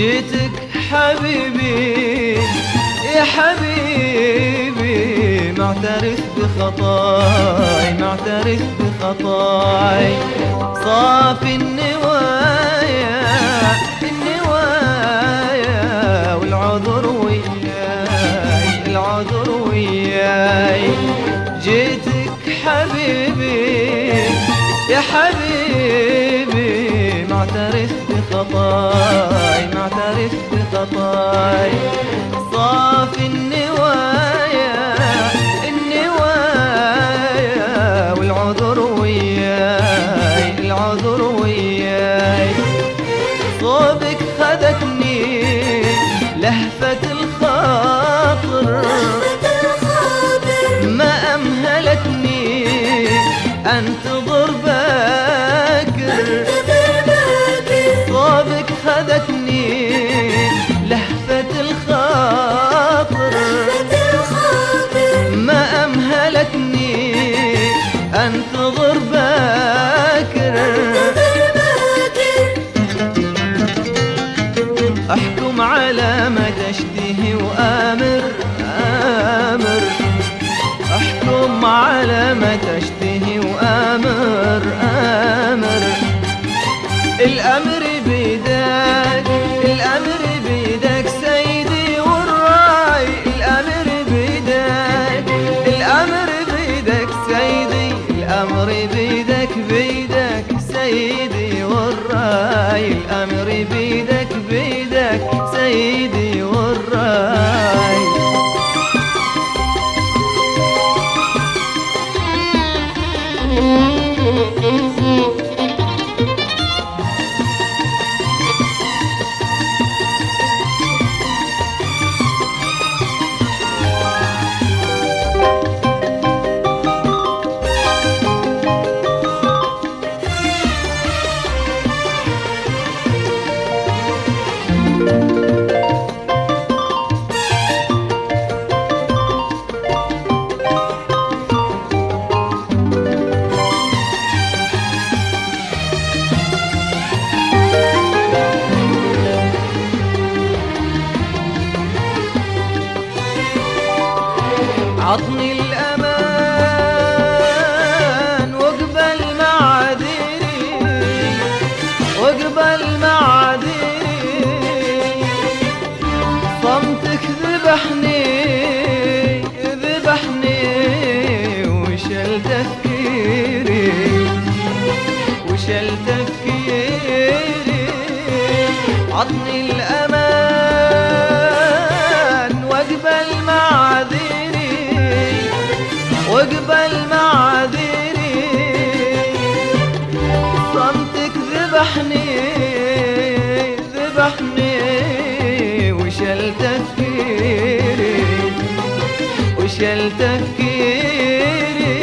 جيتك حبيبي يا حبيبي، معترف بخطاي معترف بخطاي، صافي النوايا النوايا، والعذر وياي العذر وياي. جيتك حبيبي يا حبيبي، معترف بخطاي معترف بخطاي، صافي النوايا النوايا، والعذر وياي العذر وياي. صوبك خذتني لهفة الخاطر ما أمهلتني أنتظر باكر، صوبك خذتني لهفة الخاطر ما أمهلتني أنتظر باكر. أحكم على ما تشتهي وآمر آمر، أحكم على ما تشتهي وآمر آمر. الأمر بيدك الأمر بيدك سيدي والراي، الأمر بيدك الأمر بيدك سيدي، الأمر بيدك بيدك سيدي والراي، الأمر بيدك بيدك سيدي والراي. عطني الأمان واقبل معاذيري واقبل معاذيري، صمتك ذبحني ذبحني وشل تفكيري وشل تفكيري. عطني الأمان واقبل معاذيري واقبل معاذيري، صمتك ذبحني ذبحني وشل تفكيري وشل تفكيري.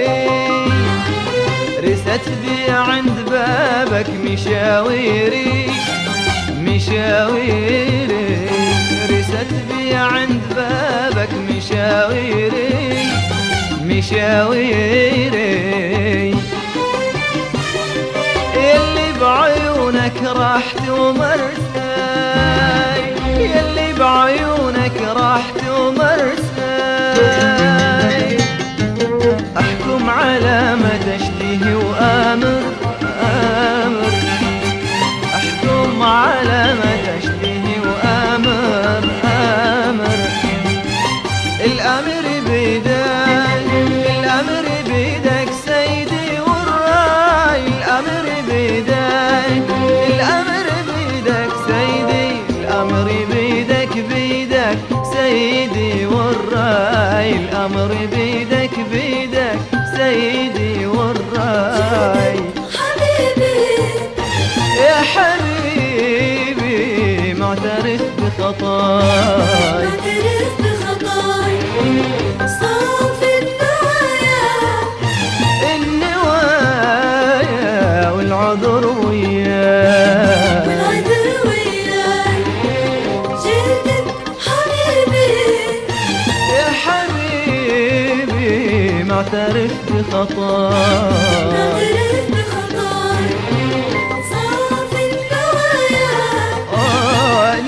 رست بي عند بابك مشاويري مشاويري، رست بي عند بابك مشاويري مشاويري. يلي بعيونك راحت ومرساي، يلي بعيونك راحت ومرساي. أحكم على ما تشتهي وآمر آمر، أحكم على ما تشتهي وآمر آمر. الأمر بيدك الأمر بيدك سيدي والراي، الأمر بيدك الأمر بيدك سيدي، الأمر بيدك بيدك سيدي والراي، الأمر بيدك بيدك سيدي والراي. حبيبي يا حبيبي معترف بخطاي معترف بخطاي، صافي النوايا النوايا، والعذر وياي والعذر وياي. جيتك حبيبي يا حبيبي معترف بخطاي معترف بخطاي، صافي النوايا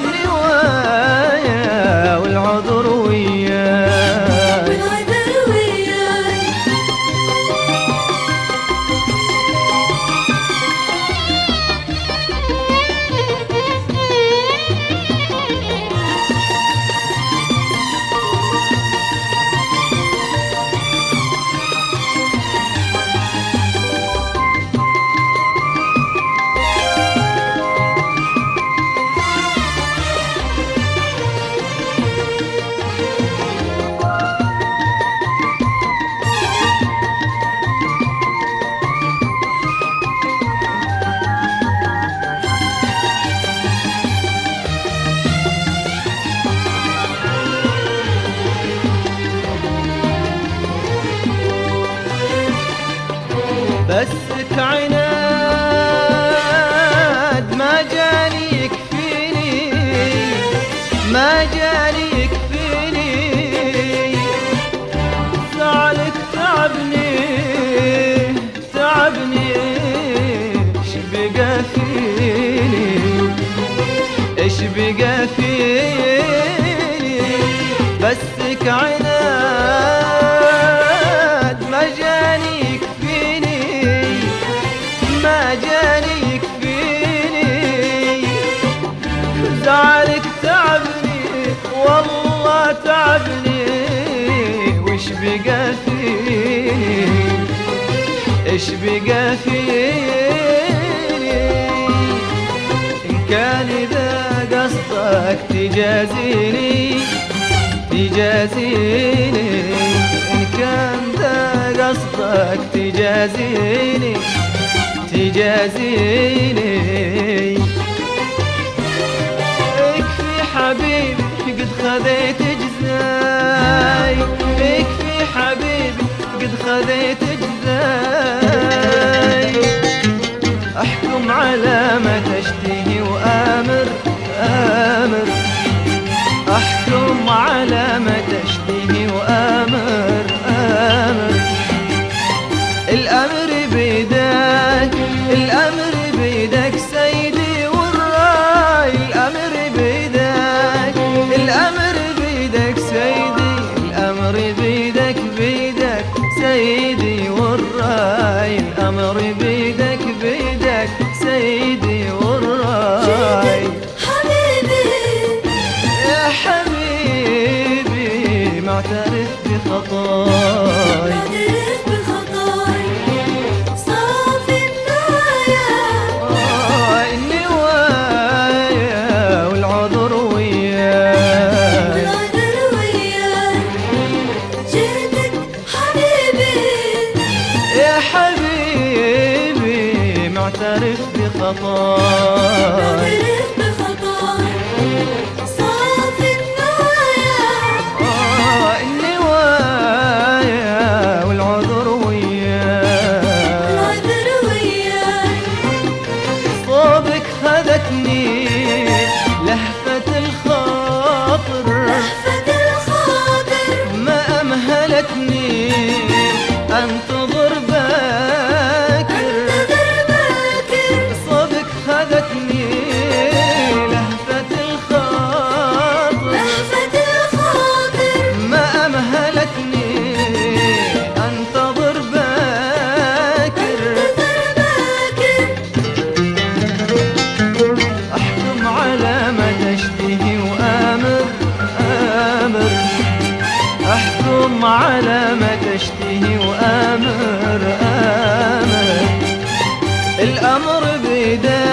ما جاني يكفيني، زعلك تعبني تعبني، ايش بقى فيني ايش بقى فيني، بسك عناد ما جاني يكفيني، ما جاني يكفيني، زعلك تعبني والله تعبني، وش بقى فيني ايش بقى فيني، إن كان إذا قصدك تجازيني تجازيني، إن كان ذا قصدك تجازيني تجازيني، اكفي حبيبي قد خذيت جزاي، اكفي حبيبي قد خذيت جزاي، احكم على ما تشتهي وامر امر، احكم على ما تشتهي وامر امر، الامر بيدك الامر بيدك سيدي والراي، الامر بيدك الامر بيدك سيدي، الامر بيدك بيدك سيدي والراي، الامر بيدك بيدك سيدي والراي، حبيبي يا حبيبي معترف بخطاي، معترف بخطاي، صافي النوايا، النوايا والعذر وياي، والعذر وياي، جيتك حبيبي يا حبيبي معترف بخطاي، معترف بخطاي، صافي النوايا، النوايا والعذر وياي، والعذر وياي، صوبك خذتني لهفة الخاطر، لهفة الخاطر، ما أمهلتني أنتظر باكر، انتظر باكر، صوبك خذتني لهفة الخاطر، لهفة الخاطر، ما أمهلتني أنتظر باكر، انتظر باكر، أحكم على ما تشتهي وآمر آمر، أحكم على ما تشتهي وآمر آمر، الأمر بيدك